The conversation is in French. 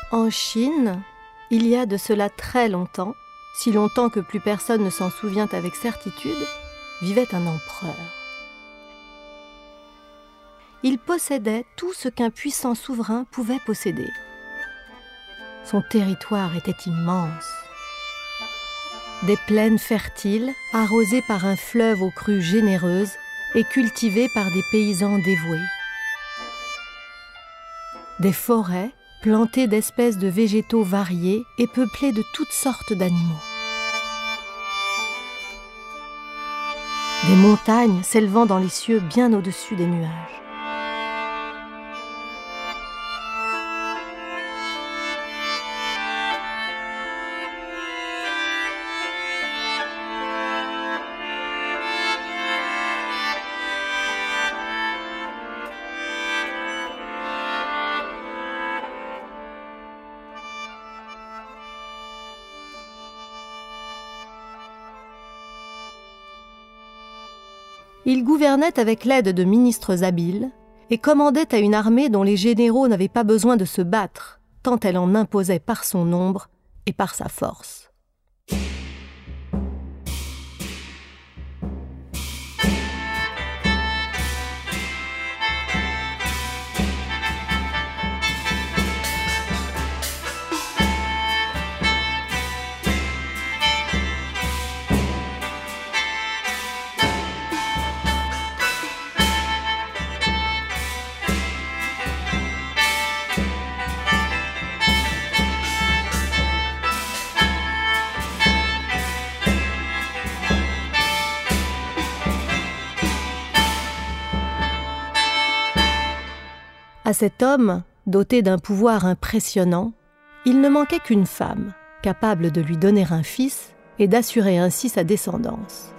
En Chine, il y a de cela très longtemps, si longtemps que plus personne ne s'en souvient avec certitude, vivait un empereur. Il possédait tout ce qu'un puissant souverain pouvait posséder. Son territoire était immense. Des plaines fertiles, arrosées par un fleuve aux crues généreuses et cultivées par des paysans dévoués. Des forêts plantées d'espèces de végétaux variés et peuplées de toutes sortes d'animaux. Des montagnes s'élevant dans les cieux bien au-dessus des nuages. Il gouvernait avec l'aide de ministres habiles et commandait à une armée dont les généraux n'avaient pas besoin de se battre, tant elle en imposait par son nombre et par sa force. À cet homme, doté d'un pouvoir impressionnant, il ne manquait qu'une femme, capable de lui donner un fils et d'assurer ainsi sa descendance.